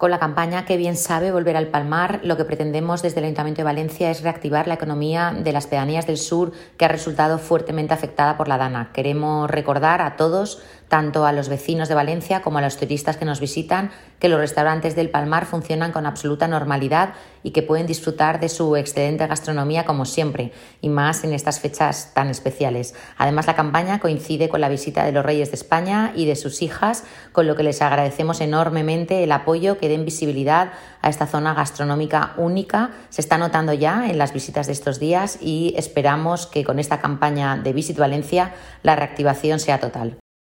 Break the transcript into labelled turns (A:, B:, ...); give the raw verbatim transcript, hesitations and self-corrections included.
A: Con la campaña Qué bien sabe volver al Palmar, lo que pretendemos desde el Ayuntamiento de Valencia es reactivar la economía de las pedanías del sur que ha resultado fuertemente afectada por la Dana. Queremos recordar a todos, tanto a los vecinos de Valencia como a los turistas que nos visitan, que los restaurantes del Palmar funcionan con absoluta normalidad y que pueden disfrutar de su excelente gastronomía como siempre, y más en estas fechas tan especiales. Además, la campaña coincide con la visita de los Reyes de España y de sus hijas, con lo que les agradecemos enormemente el apoyo que den visibilidad a esta zona gastronómica única. Se está notando ya en las visitas de estos días y esperamos que con esta campaña de Visit Valencia la reactivación sea total.